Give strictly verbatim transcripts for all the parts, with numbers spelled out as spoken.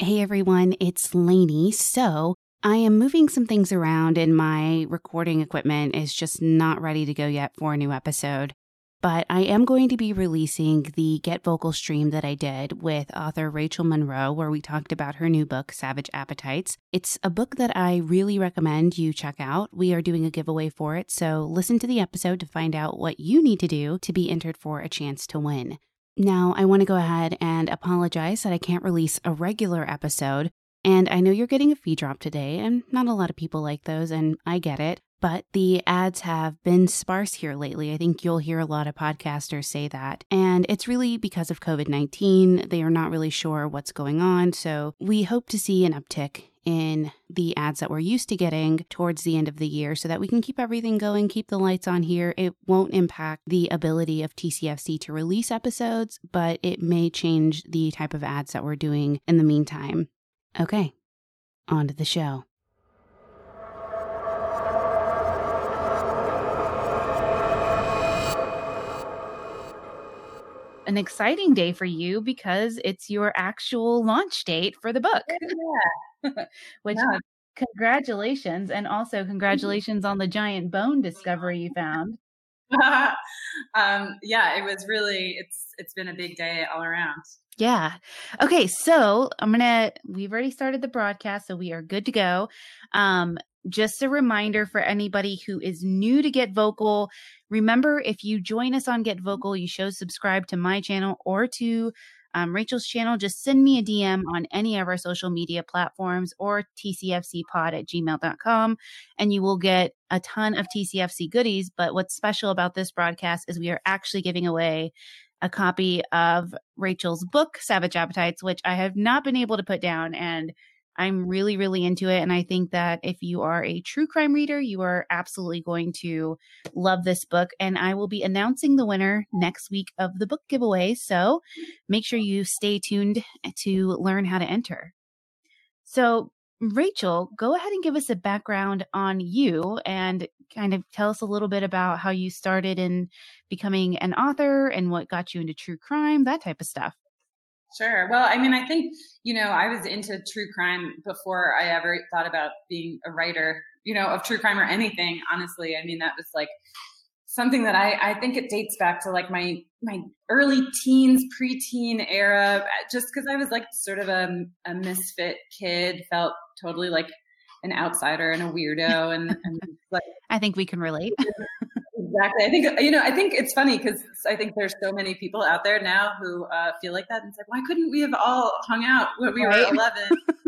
Hey everyone, it's Lainey. So I am moving some things around and my recording equipment is just not ready to go yet for a new episode. But I am going to be releasing the Get Vocal stream that I did with author Rachel Monroe, where we talked about her new book, Savage Appetites. It's a book that I really recommend you check out. We are doing a giveaway for it, so listen to the episode to find out what you need to do to be entered for a chance to win. Now, I want to go ahead and apologize that I can't release a regular episode. And I know you're getting a fee drop today, and not a lot of people like those, and I get it. But the ads have been sparse here lately. I think you'll hear a lot of podcasters say that. And it's really because of covid nineteen. They are not really sure what's going on. So we hope to see an uptick in the ads that we're used to getting towards the end of the year so that we can keep everything going, keep the lights on here. It won't impact the ability of T C F C to release episodes, but it may change the type of ads that we're doing in the meantime. Okay, on to the show. An exciting day for you because it's your actual launch date for the book. Yeah. Which, yeah. congratulations. And also congratulations on the giant bone discovery you found. um, yeah, it was really, it's, it's been a big day all around. Yeah. Okay. So I'm going to, we've already started the broadcast, so we are good to go. Um, just a reminder for anybody who is new to Get Vocal. Remember, if you join us on Get Vocal, you should subscribe to my channel or to um, Rachel's channel. Just send me a D M on any of our social media platforms or T C F C pod at gmail dot com, and you will get a ton of T C F C goodies. But what's special about this broadcast is we are actually giving away a copy of Rachel's book, Savage Appetites, which I have not been able to put down, and I'm really, really into it. And I think that if you are a true crime reader, you are absolutely going to love this book. And I will be announcing the winner next week of the book giveaway. So make sure you stay tuned to learn how to enter. So Rachel, go ahead and give us a background on you and kind of tell us a little bit about how you started in becoming an author and what got you into true crime, that type of stuff. Sure. Well, I mean, I think, you know, I was into true crime before I ever thought about being a writer, you know, of true crime or anything, honestly. I mean, that was like something that I, I think it dates back to like my, my early teens, preteen era, just because I was like sort of a, a misfit kid, felt totally like an outsider and a weirdo. And, and like, I think we can relate. Exactly. I think, you know, I think it's funny because I think there's so many people out there now who uh, feel like that and say, why couldn't we have all hung out when we right? were eleven?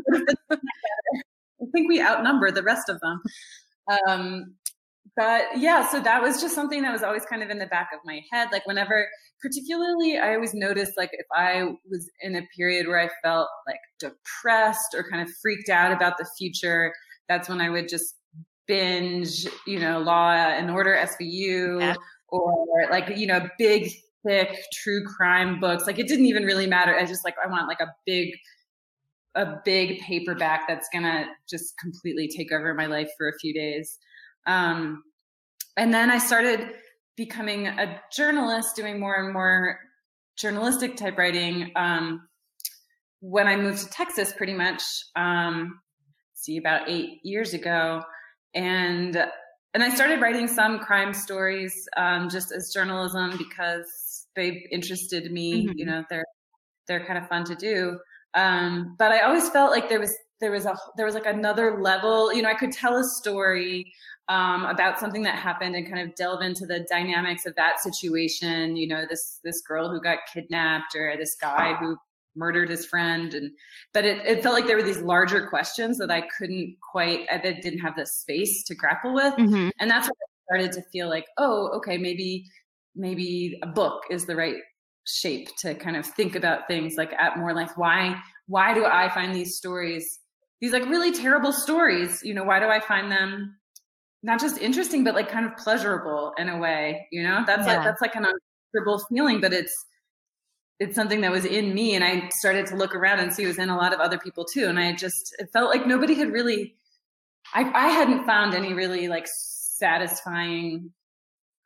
I think we outnumber the rest of them. Um, but yeah, so that was just something that was always kind of in the back of my head. Like whenever, particularly, I always noticed like if I was in a period where I felt like depressed or kind of freaked out about the future, that's when I would just binge, you know, Law and Order, S V U, yeah. or like, you know, big, thick true crime books. Like it didn't even really matter. I just like, I want like a big, a big paperback that's going to just completely take over my life for a few days. Um, and then I started becoming a journalist, doing more and more journalistic type writing. Um, when I moved to Texas, pretty much, um, see about eight years ago. And, and I started writing some crime stories, um, just as journalism because they interested me, mm-hmm. you know, they're, they're kind of fun to do. Um, but I always felt like there was, there was a, there was like another level, you know, I could tell a story, um, about something that happened and kind of delve into the dynamics of that situation. You know, this, this girl who got kidnapped or this guy who murdered his friend. And, but it, it felt like there were these larger questions that I couldn't quite, I didn't have the space to grapple with. Mm-hmm. And that's when I started to feel like, oh, okay, maybe, maybe a book is the right shape to kind of think about things like at more like, why, why do I find these stories, these like really terrible stories, you know, why do I find them not just interesting, but like kind of pleasurable in a way, you know, that's yeah. like, that's like an uncomfortable feeling, but it's, it's something that was in me. And I started to look around and see it was in a lot of other people too. And I just, it felt like nobody had really, I, I hadn't found any really like satisfying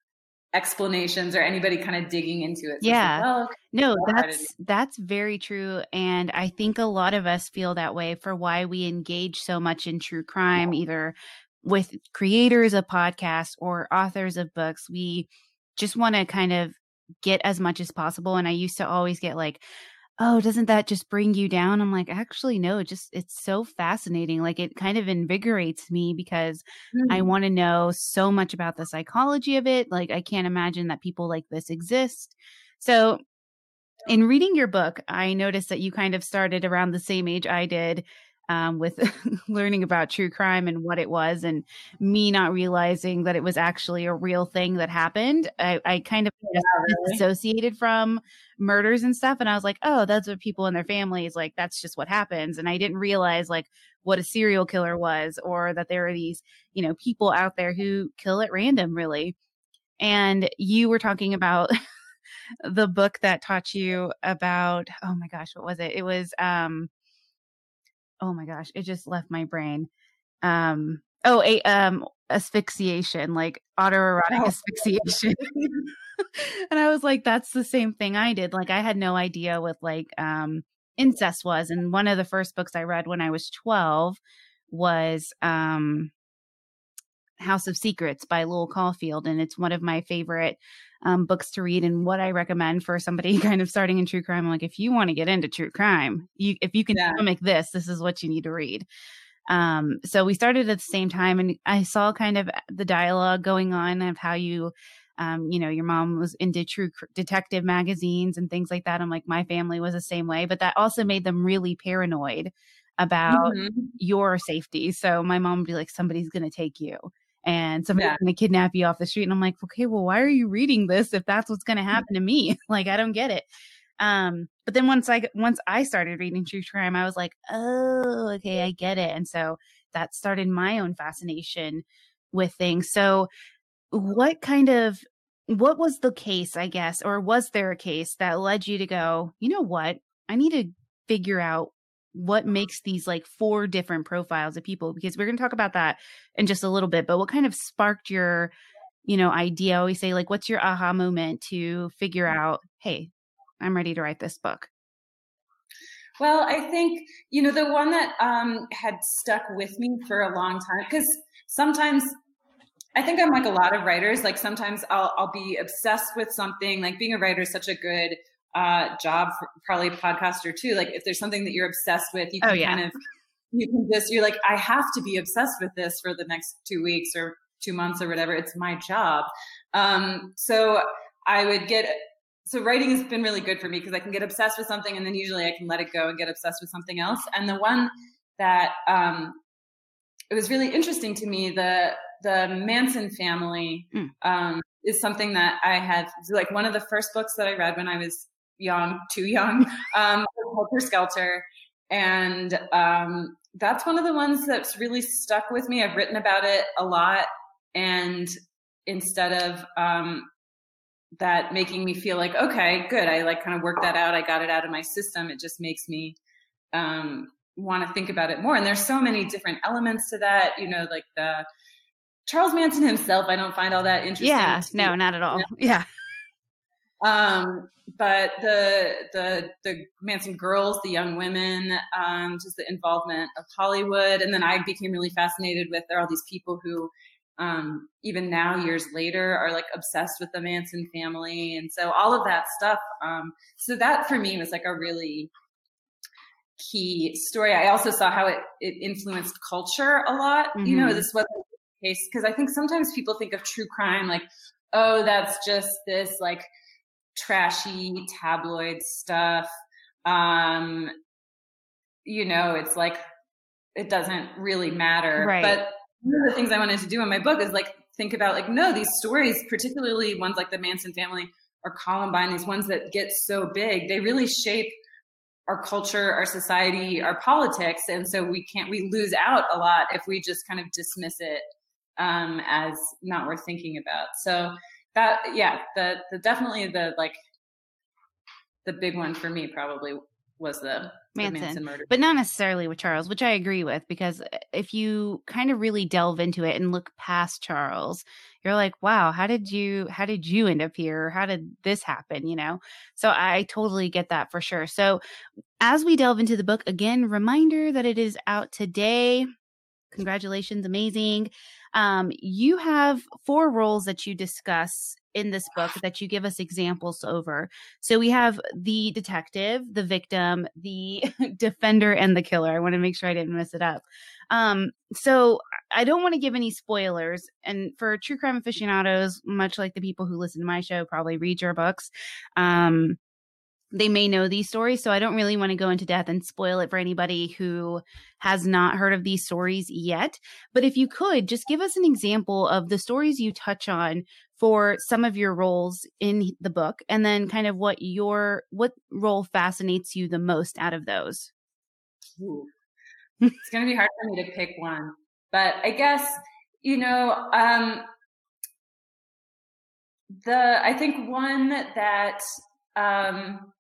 explanations or anybody kind of digging into it. So yeah. Like, well, okay, no, that's, that's very true. And I think a lot of us feel that way for why we engage so much in true crime, either with creators of podcasts or authors of books. We just want to kind of get as much as possible. And I used to always get like, oh, doesn't that just bring you down? I'm like, actually, no, just, it's so fascinating. Like it kind of invigorates me because mm. I want to know so much about the psychology of it. Like I can't imagine that people like this exist. So in reading your book, I noticed that you kind of started around the same age I did. Um, with learning about true crime and what it was, and me not realizing that it was actually a real thing that happened. I, I kind of yeah, really? disassociated from murders and stuff. And I was like, oh, that's what people in their families, like, that's just what happens. And I didn't realize like what a serial killer was, or that there are these, you know, people out there who kill at random, really. And you were talking about the book that taught you about, oh my gosh, what was it? It was, um, oh my gosh, it just left my brain. Um, oh, a, um, asphyxiation, like autoerotic oh. asphyxiation. And I was like, that's the same thing I did. Like I had no idea what like, um, incest was. And one of the first books I read when I was twelve was, um, House of Secrets by Lowell Caulfield. And it's one of my favorite um, books to read, and what I recommend for somebody kind of starting in true crime. I'm like, if you want to get into true crime, you, if you can yeah. stomach this, this is what you need to read. Um, so we started at the same time, and I saw kind of the dialogue going on of how you, um, you know, your mom was into true cr- detective magazines and things like that. I'm like, my family was the same way, but that also made them really paranoid about mm-hmm. your safety. So my mom would be like, somebody's going to take you. And somebody's yeah. going to kidnap you off the street. And I'm like, okay, well, why are you reading this if that's what's going to happen to me? Like, I don't get it. Um, but then once I, once I started reading true crime, I was like, oh, okay, I get it. And so that started my own fascination with things. So what kind of, what was the case, I guess, or was there a case that led you to go, you know what, I need to figure out what makes these like four different profiles of people, because we're going to talk about that in just a little bit, but what kind of sparked your, you know, idea? I always say like, what's your aha moment to figure out, hey, I'm ready to write this book? Well, I think, you know, the one that um, had stuck with me for a long time, because sometimes I think I'm like a lot of writers, like sometimes I'll, I'll be obsessed with something. Like being a writer is such a good uh, job, for probably a podcaster too. Like if there's something that you're obsessed with, you can oh, yeah. kind of, you can just, you're like, I have to be obsessed with this for the next two weeks or two months or whatever. It's my job. Um, so I would get, so writing has been really good for me because I can get obsessed with something and then usually I can let it go and get obsessed with something else. And the one that, um, it was really interesting to me, the, the Manson family, mm. um, is something that I had, like one of the first books that I read when I was young, too young, um, Helter Skelter. And, um, that's one of the ones that's really stuck with me. I've written about it a lot. And instead of, um, that making me feel like, okay, good, I like kind of worked that out, I got it out of my system, it just makes me, um, want to think about it more. And there's so many different elements to that, you know, like the Charles Manson himself, I don't find all that interesting. Yeah, no, not at all. You know? Yeah. Um, but the, the, the Manson girls, the young women, um, just the involvement of Hollywood. And then I became really fascinated with, there are all these people who, um, even now years later are like obsessed with the Manson family. And so all of that stuff. Um, so that for me was like a really key story. I also saw how it, it influenced culture a lot. Mm-hmm. You know, this wasn't the case because I think sometimes people think of true crime like, oh, that's just this like trashy tabloid stuff. Um, you know, it's like, it doesn't really matter. Right. But one of the things I wanted to do in my book is like, think about like, no, these stories, particularly ones like the Manson family or Columbine, these ones that get so big, they really shape our culture, our society, our politics. And so we can't, we lose out a lot if we just kind of dismiss it um, as not worth thinking about. So that, yeah, the, the definitely the, like the big one for me probably was the Manson, the Manson murder. But not necessarily with Charles, which I agree with, because if you kind of really delve into it and look past Charles, you're like, wow, how did you, how did you end up here? How did this happen? You know? So I totally get that for sure. So as we delve into the book, again, reminder that it is out today. Congratulations. Amazing. Um, you have four roles that you discuss in this book that you give us examples over. So we have the detective, the victim, the defender, and the killer. I want to make sure I didn't mess it up. Um, so I don't want to give any spoilers. And for true crime aficionados, much like the people who listen to my show, probably read your books. Um, they may know these stories, so I don't really want to go into depth and spoil it for anybody who has not heard of these stories yet. But if you could, just give us an example of the stories you touch on for some of your roles in the book, and then kind of what your what role fascinates you the most out of those. Ooh. It's going to be hard for me to pick one, but I guess, you know, um, the I think one that um,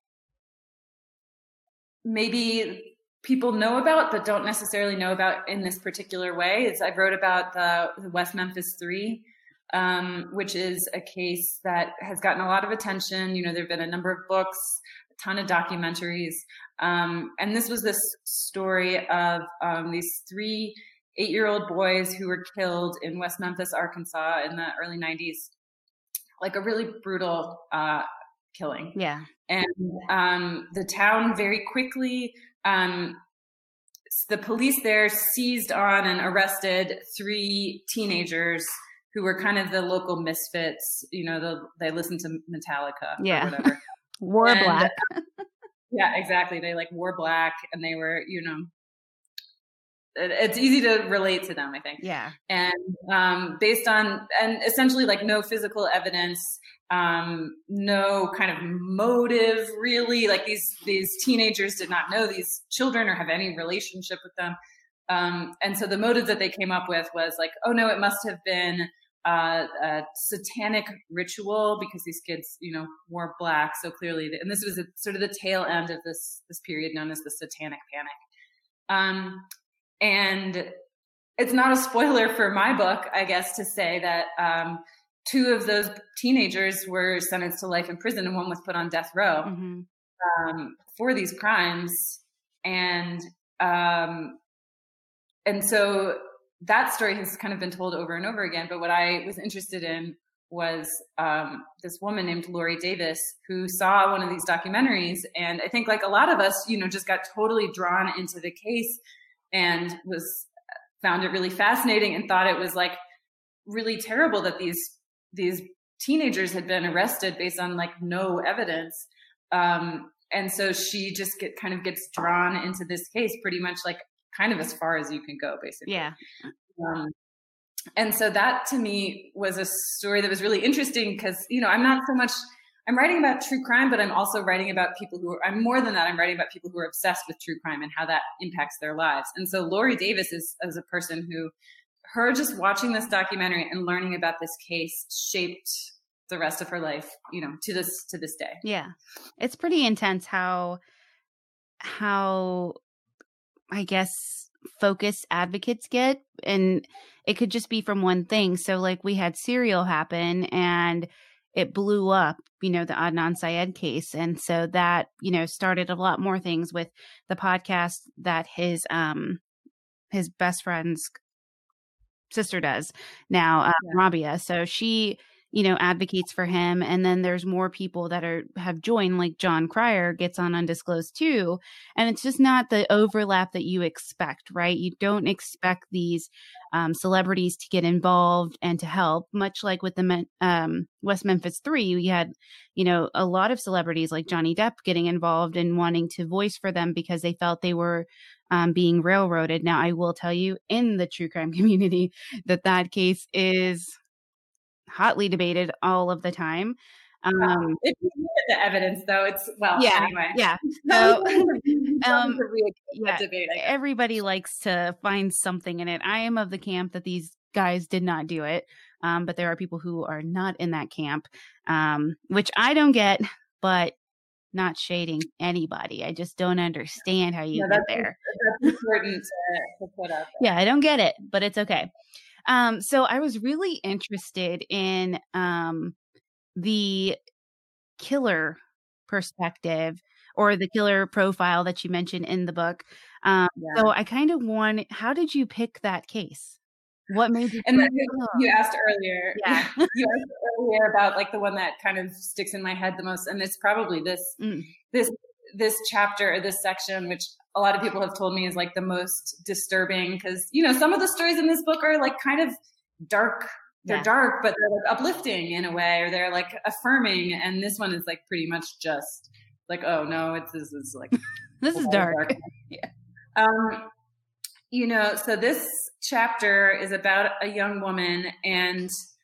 maybe people know about but don't necessarily know about in this particular way is I wrote about the, the West Memphis Three, um, which is a case that has gotten a lot of attention. You know, there have been a number of books, a ton of documentaries. Um, and this was this story of um, these three eight-year-old boys who were killed in West Memphis, Arkansas in the early nineties. Like a really brutal uh, killing. Yeah. And um, the town very quickly, um, the police there seized on and arrested three teenagers who were kind of the local misfits. You know, the, they listened to Metallica yeah. or whatever. Wore and, black. Yeah, exactly. They like wore black and they were, you know, it, it's easy to relate to them, I think. Yeah. And um, based on, and essentially like no physical evidence, um, no kind of motive really, like these, these teenagers did not know these children or have any relationship with them. Um, and so the motive that they came up with was like, oh no, it must have been uh, a satanic ritual because these kids, you know, wore black. So clearly, and this was a, sort of the tail end of this, this period known as the Satanic Panic. Um, and it's not a spoiler for my book, I guess, to say that, um, two of those teenagers were sentenced to life in prison and one was put on death row, mm-hmm. um, for these crimes. And, um, and so that story has kind of been told over and over again. But what I was interested in was, um, this woman named Lori Davis who saw one of these documentaries. And I think like a lot of us, you know, just got totally drawn into the case and was found it really fascinating and thought it was like really terrible that these these teenagers had been arrested based on like no evidence. Um, and so she just get kind of gets drawn into this case pretty much like kind of as far as you can go, basically. Yeah. Um, and so that to me was a story that was really interesting because, you know, I'm not so much, I'm writing about true crime, but I'm also writing about people who are, I'm more than that. I'm writing about people who are obsessed with true crime and how that impacts their lives. And so Lori Davis is, is a person who, her just watching this documentary and learning about this case shaped the rest of her life, you know, to this, to this day. Yeah. It's pretty intense how, how I guess focused advocates get, and it could just be from one thing. So like we had Serial happen and it blew up, you know, the Adnan Syed case. And so that, you know, started a lot more things with the podcast that his, um, his best friend's sister does now, uh, yeah. Rabia. So she, you know, advocates for him. And then there's more people that are, have joined, like John Cryer gets on Undisclosed too. And it's just not the overlap that you expect, right? You don't expect these um, celebrities to get involved and to help, much like with the um, West Memphis Three. We had, you know, a lot of celebrities like Johnny Depp getting involved and wanting to voice for them because they felt they were um, being railroaded. Now, I will tell you in the true crime community that that case is hotly debated all of the time. Um, if you look at the evidence, though, it's well. Yeah, anyway. yeah. So, um, yeah, debate, everybody likes to find something in it. I am of the camp that these guys did not do it, um, but there are people who are not in that camp, um, which I don't get. But not shading anybody. I just don't understand how you yeah, get that's, there. that's important to, to put out there. Yeah, I don't get it, but it's okay. Um, so I was really interested in um, the killer perspective or the killer profile that you mentioned in the book. Um, Yeah. so I kind of want, how did you pick that case? What made you? And then like, you, oh, you asked earlier, Yeah. you asked earlier about like the one that kind of sticks in my head the most, and it's probably this mm, this this chapter or this section, which a lot of people have told me is like the most disturbing, because you know some of the stories in this book are like kind of dark. They're Yeah. dark, but they're like uplifting in a way, or they're like affirming. And this one is like pretty much just like, oh no, it's this is like this is dark. dark. Yeah. Um, you know, so this chapter is about a young woman, and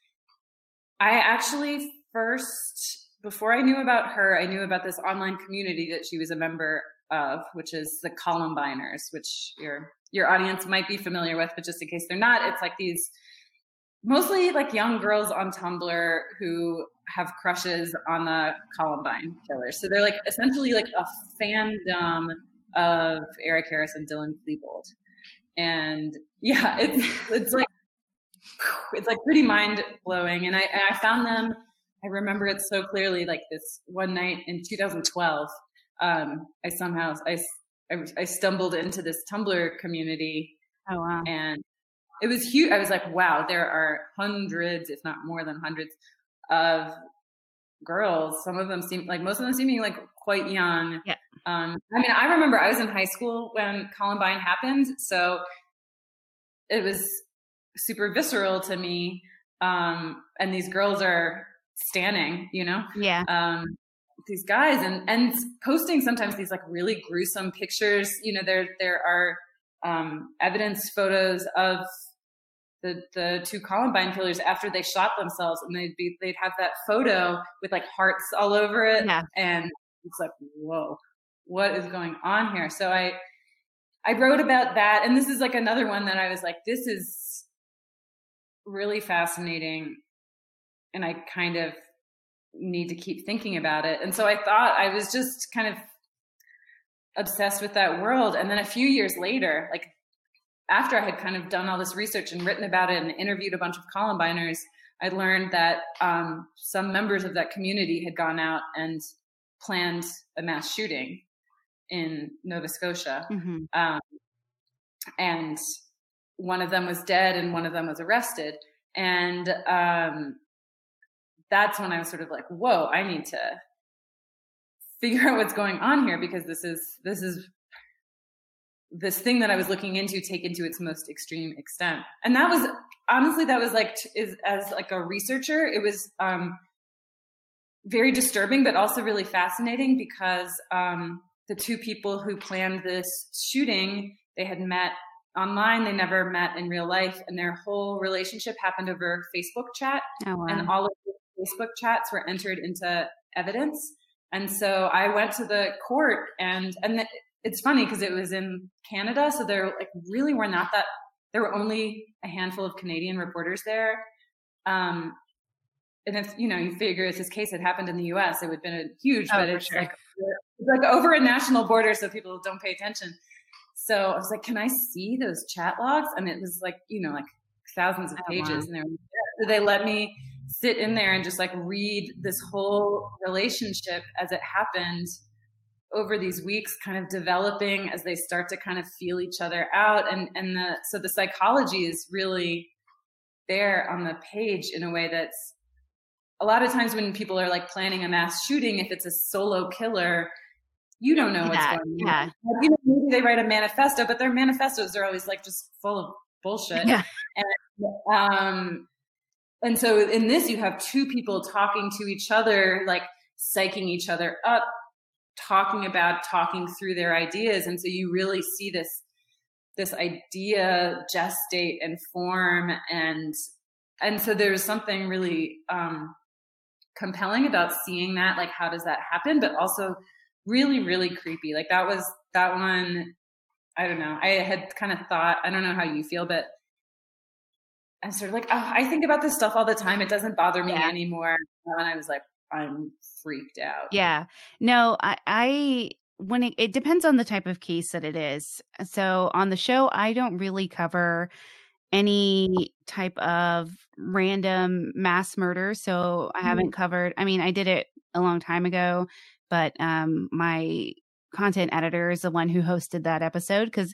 I actually first, before I knew about her, I knew about this online community that she was a member of, which is the Columbiners, which your your audience might be familiar with, but just in case they're not, it's like these mostly like young girls on Tumblr who have crushes on the Columbine killers. So they're like essentially like a fandom of Eric Harris and Dylan Klebold. And yeah, it's it's like it's like pretty mind blowing. And I and I found them. I remember it so clearly. Like this one night in two thousand twelve, um, I somehow I, I I stumbled into this Tumblr community. Oh wow! And it was huge. I was like, wow, there are hundreds, if not more than hundreds, of girls. Some of them seem like most of them seeming like quite young. Yeah. Um, I mean, I remember I was in high school when Columbine happened, so it was super visceral to me. Um, and these girls are standing, you know, Yeah. um, these guys and and posting sometimes these like really gruesome pictures. You know, there there are um, evidence photos of the the two Columbine killers after they shot themselves, and they'd be they'd have that photo with like hearts all over it, Yeah. and it's like, whoa, what is going on here? So I I wrote about that, and this is like another one that I was like, this is really fascinating, and I kind of need to keep thinking about it. And so I thought I was just kind of obsessed with that world, and then a few years later, like after I had kind of done all this research and written about it and interviewed a bunch of Columbiners, I learned that um, some members of that community had gone out and planned a mass shooting in Nova Scotia. Mm-hmm. Um, and one of them was dead and one of them was arrested. And um, that's when I was sort of like, whoa, I need to figure out what's going on here, because this is, this is, this thing that I was looking into taken to its most extreme extent. And that was, honestly, that was like, is as like a researcher, it was um, very disturbing, but also really fascinating, because um, the two people who planned this shooting, they had met online, they never met in real life, and their whole relationship happened over Facebook chat. Oh, wow. And all of the Facebook chats were entered into evidence. And so I went to the court, and, and the, it's funny because it was in Canada, so there like really were not that, there were only a handful of Canadian reporters there. Um, and if, you know, you figure if this case had happened in the U S, it would have been a huge, Oh, but for it's sure. like, it's like over a national border, so people don't pay attention. So I was like, can I see those chat logs? And it was like, you know, like thousands of Oh, pages. wow. And they, were, so they let me sit in there and just like read this whole relationship as it happened over these weeks, kind of developing as they start to kind of feel each other out. And, and the, so the psychology is really there on the page in a way that's, a lot of times when people are like planning a mass shooting, if it's a solo killer, you don't know what's Yeah, going yeah. on. You know, maybe they write a manifesto, but their manifestos are always like just full of bullshit. Yeah. And, um, and so in this, you have two people talking to each other, like psyching each other up, talking about, talking through their ideas. And so you really see this, this idea gestate and form. And, and so there's something really, um, compelling about seeing that, like, how does that happen? But also really, really creepy. Like that was, that one, I don't know. I had kind of thought, I don't know how you feel, but I'm sort of like, oh, I think about this stuff all the time. It doesn't bother me Yeah. anymore. And I was like, I'm freaked out. Yeah. No, I, I when it, it depends on the type of case that it is. So on the show, I don't really cover any type of random mass murder. So I haven't covered, I mean, I did it a long time ago, but um, my content editor is the one who hosted that episode because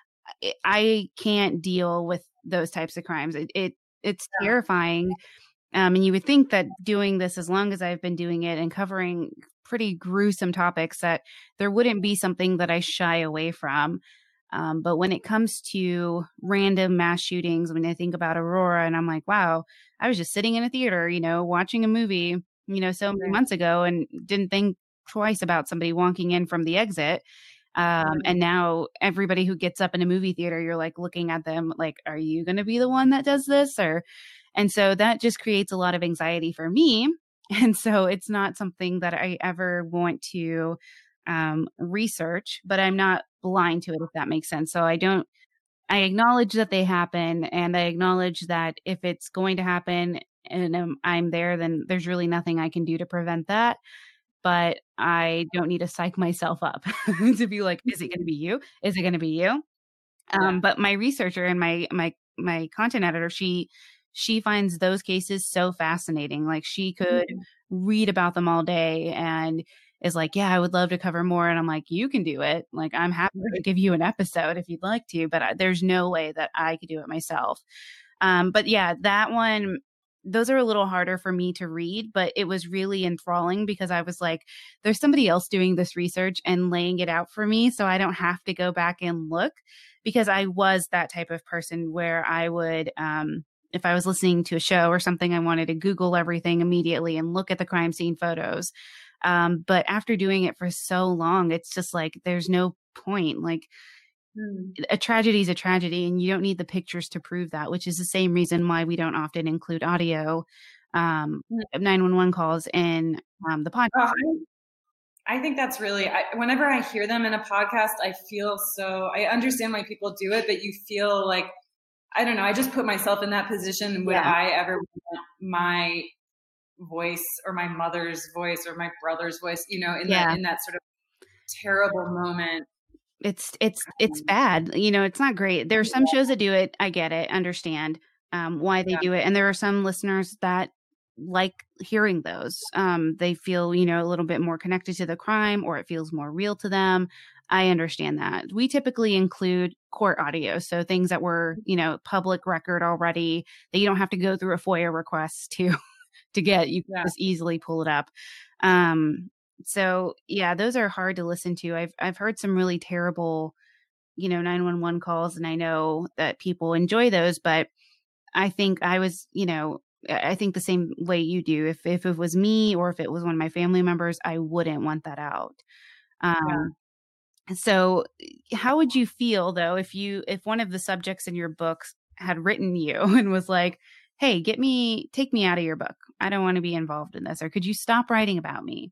I can't deal with those types of crimes. It, it it's Yeah. terrifying. Um, and you would think that doing this as long as I've been doing it and covering pretty gruesome topics that there wouldn't be something that I shy away from. Um, but when it comes to random mass shootings, when I think about Aurora and I'm like, wow, I was just sitting in a theater, you know, watching a movie, you know, so many Right. months ago and didn't think twice about somebody walking in from the exit. Um, Right. and now everybody who gets up in a movie theater, you're like looking at them like, are you going to be the one that does this? Or, and so that just creates a lot of anxiety for me. And so it's not something that I ever want to um, research, but I'm not blind to it, if that makes sense. So I don't, I acknowledge that they happen and I acknowledge that if it's going to happen and um, I'm there, then there's really nothing I can do to prevent that. But I don't need to psych myself up to be like, is it going to be you? Is it going to be you? Um, Yeah. but my researcher and my, my, my content editor, she, she finds those cases so fascinating. Like she could Mhm. read about them all day and is like, yeah, I would love to cover more. And I'm like, you can do it. Like, I'm happy to give you an episode if you'd like to, but I, there's no way that I could do it myself. Um, but yeah, that one, those are a little harder for me to read, but it was really enthralling because I was like, there's somebody else doing this research and laying it out for me. So I don't have to go back and look, because I was that type of person where I would, um, if I was listening to a show or something, I wanted to Google everything immediately and look at the crime scene photos. Um, but after doing it for so long, it's just like, there's no point. Like, Mm. a tragedy is a tragedy and you don't need the pictures to prove that, which is the same reason why we don't often include audio um, nine one one calls in um, the podcast. Oh, I, I think that's really, I, whenever I hear them in a podcast, I feel so, I understand why people do it, but you feel like, I don't know, I just put myself in that position. Would Yeah. I ever want my voice or my mother's voice or my brother's voice, you know, in Yeah. that, in that sort of terrible moment? It's, it's, it's bad. You know, it's not great. There are some shows that do it. I get it. Understand um, why they Yeah. do it. And there are some listeners that like hearing those. Um, they feel, you know, a little bit more connected to the crime or it feels more real to them. I understand that. We typically include court audio. So things that were, you know, public record already that you don't have to go through a FOIA request to, to get. You can Yeah. just easily pull it up. Um, So yeah, those are hard to listen to. I've I've heard some really terrible, you know, nine one one calls, and I know that people enjoy those, but I think I was, you know, I think the same way you do. If if it was me or if it was one of my family members, I wouldn't want that out. Um so how would you feel though if you if one of the subjects in your books had written you and was like, "Hey, get me take me out of your book. I don't want to be involved in this," or could you stop writing about me?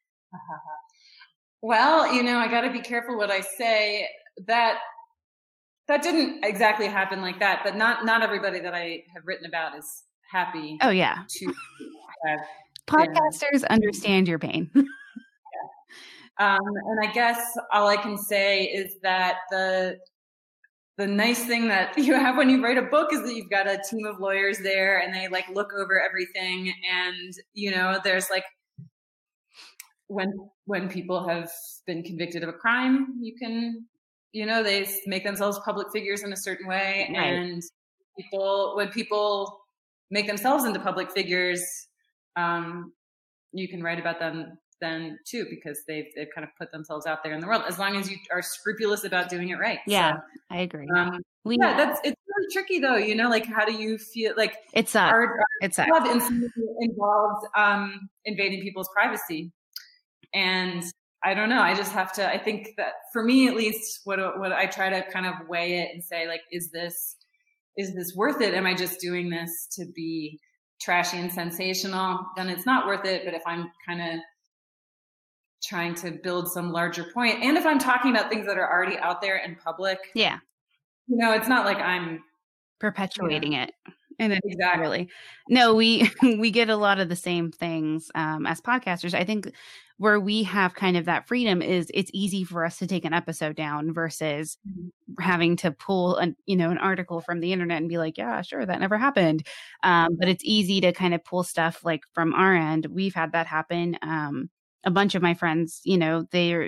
Well, you know, I got to be careful what I say. That that didn't exactly happen like that, but not not everybody that I have written about is happy Oh yeah. to have. Podcasters understand your pain. Um, and I guess all I can say is that the the nice thing that you have when you write a book is that you've got a team of lawyers there and they like look over everything, and you know, there's like when when people have been convicted of a crime, you can, you know, they make themselves public figures in a certain way. Right. And people, when people make themselves into public figures, um, you can write about them then too, because they've, they've kind of put themselves out there in the world, as long as you are scrupulous about doing it right. Yeah, So, I agree. um, We, yeah, that's, it's really tricky though, you know, like how do you feel like it sucks. our, our It sucks. job in- involves um, invading people's privacy. And I don't know, I just have to, I think that for me, at least what, what I try to kind of weigh it and say, like, is this, is this worth it? Am I just doing this to be trashy and sensational? Then it's not worth it. But if I'm kind of trying to build some larger point, and if I'm talking about things that are already out there in public, Yeah. you know, it's not like I'm Perpetuating Yeah. it. And it, exactly. Really, no, we we get a lot of the same things um, as podcasters. I think where we have kind of that freedom is it's easy for us to take an episode down versus Mm-hmm. having to pull an you know an article from the internet and be like, yeah, sure, that never happened. Um, but it's easy to kind of pull stuff like from our end. We've had that happen. Um, a bunch of my friends, you know, they're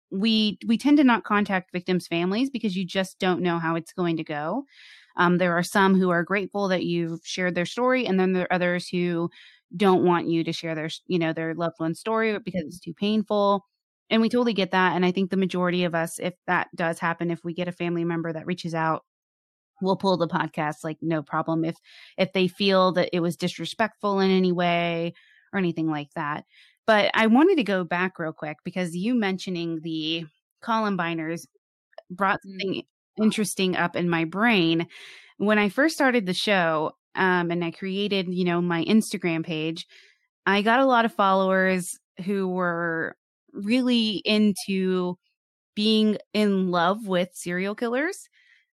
we we tend to not contact victims' families because you just don't know how it's going to go. Um, there are some who are grateful that you've shared their story, and then there are others who don't want you to share their, you know, their loved one's story because it's too painful. And we totally get that. And I think the majority of us, if that does happen, if we get a family member that reaches out, we'll pull the podcast, like no problem. If if they feel that it was disrespectful in any way or anything like that. But I wanted to go back real quick because you mentioning the Columbiners brought something interesting up in my brain. When I first started the show, um, and I created, you know, my Instagram page, I got a lot of followers who were really into being in love with serial killers.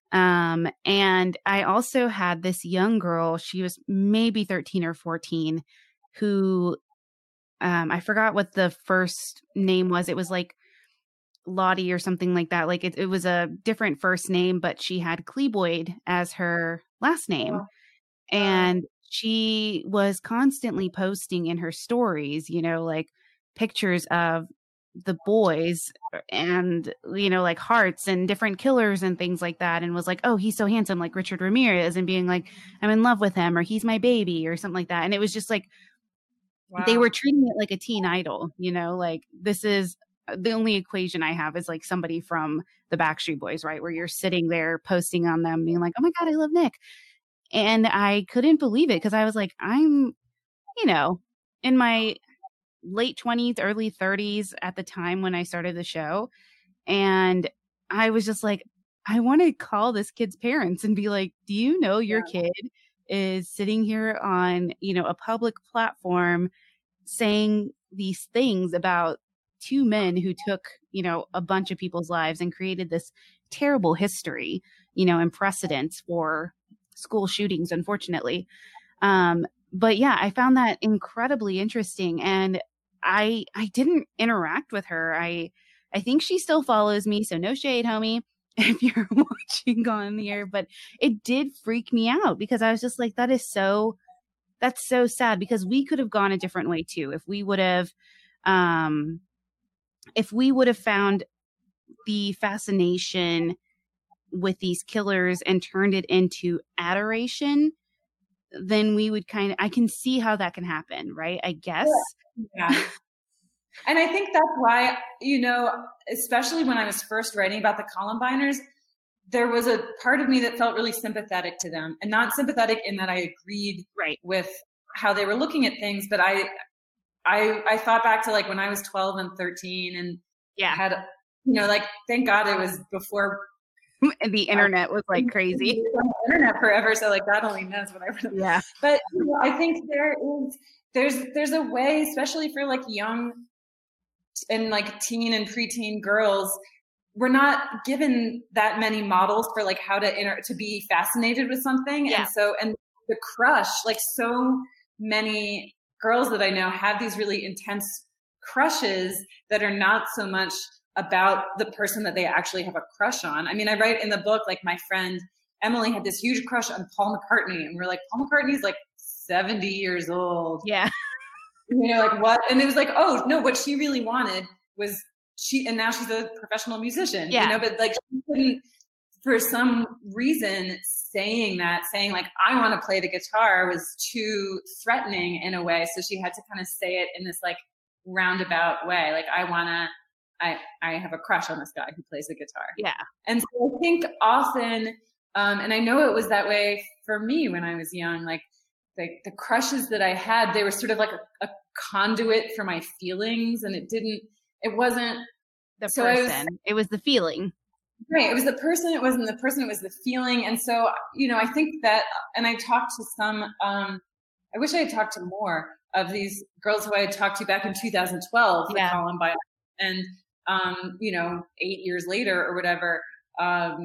Um, and I also had this young girl, she was maybe thirteen or fourteen, who, um, I forgot what the first name was. It was like Lottie or something like that. Like it, it was a different first name, but she had Kleboid as her last name. Oh. And she was constantly posting in her stories, you know, like pictures of the boys and, you know, like hearts and different killers and things like that. And was like, oh, he's so handsome, like Richard Ramirez, and being like, I'm in love with him, or he's my baby or something like that. And it was just like, wow. They were treating it like a teen idol, you know, like this is the only equation I have is like somebody from the Backstreet Boys, right? Where you're sitting there posting on them being like, oh my God, I love Nick. And I couldn't believe it because I was like, I'm, you know, in my late twenties, early thirties at the time when I started the show. And I was just like, I want to call this kid's parents and be like, do you know your yeah. kid is sitting here on, you know, a public platform saying these things about two men who took, you know, a bunch of people's lives and created this terrible history, you know, and precedents for school shootings, unfortunately. Um, but yeah, I found that incredibly interesting. And I, I didn't interact with her. I, I think she still follows me. So no shade, homie, if you're watching on the air, but it did freak me out because I was just like, that is so, that's so sad because we could have gone a different way too. If we would have, um, if we would have found the fascination with these killers and turned it into adoration, then we would kind of, I can see how that can happen, right? I guess. Yeah. yeah. And I think that's why, you know, especially when I was first writing about the Columbiners, there was a part of me that felt really sympathetic to them, and not sympathetic in that I agreed right. with how they were looking at things, but I, I, I thought back to like when I was twelve and thirteen and yeah. had, you know, like, thank God it was before the internet was like crazy. On the internet forever, so like God only knows what I would have. Yeah. But you know, I think there is there's there's a way, especially for like young and like teen and preteen girls, we're not given that many models for like how to inter- to be fascinated with something. Yeah. And so and the crush, like so many girls that I know have these really intense crushes that are not so much about the person that they actually have a crush on. I mean, I write in the book, like my friend Emily had this huge crush on Paul McCartney, and we're like, Paul McCartney's like seventy years old. Yeah. You know, like what? And it was like, oh no, what she really wanted was she, and now she's a professional musician, yeah. you know, but like she couldn't, for some reason, saying that, saying like, I want to play the guitar was too threatening in a way. So she had to kind of say it in this like roundabout way. Like, I want to, I, I have a crush on this guy who plays the guitar. Yeah. And so I think often, um, and I know it was that way for me when I was young, like the, the crushes that I had, they were sort of like a, a conduit for my feelings, and it didn't, it wasn't the so person, was, it was the feeling. Right. It was the person, it wasn't the person, it was the feeling. And so, you know, I think that, and I talked to some, um, I wish I had talked to more of these girls who I had talked to back in two thousand twelve, yeah. the Columbine, and, um, you know, eight years later or whatever, um,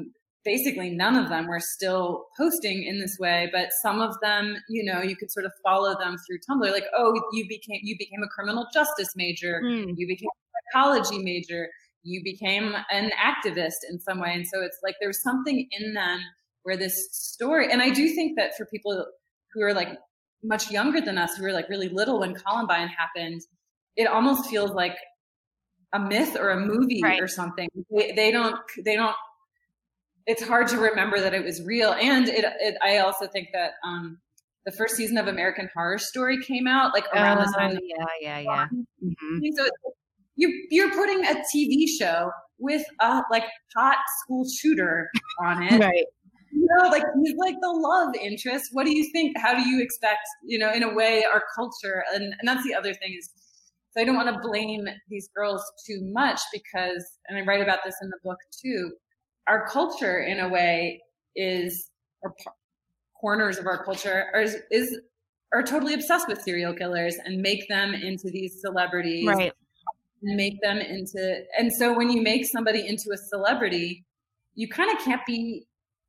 basically none of them were still posting in this way, but some of them, you know, you could sort of follow them through Tumblr, like, oh, you became, you became a criminal justice major, mm. you became a psychology major, you became an activist in some way. And so it's like, there's something in them where this story, and I do think that for people who are like much younger than us, who were like really little when Columbine happened, it almost feels like a myth or a movie right. or something. They, they don't, they don't, it's hard to remember that it was real. And it, it I also think that um, the first season of American Horror Story came out like around oh, the time. Yeah, yeah, yeah. Mm-hmm. So you, you're putting a T V show with a like hot school shooter on it. Right. You know, like he's like the love interest. What do you think? How do you expect, you know, in a way, our culture, and, and that's the other thing is, so I don't want to blame these girls too much because, and I write about this in the book too, our culture in a way is, or p- corners of our culture are, is, are totally obsessed with serial killers and make them into these celebrities. Right. And make them into, and so when you make somebody into a celebrity, you kind of can't be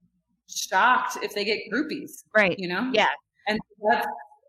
shocked if they get groupies. Right. You know? Yeah. And that's,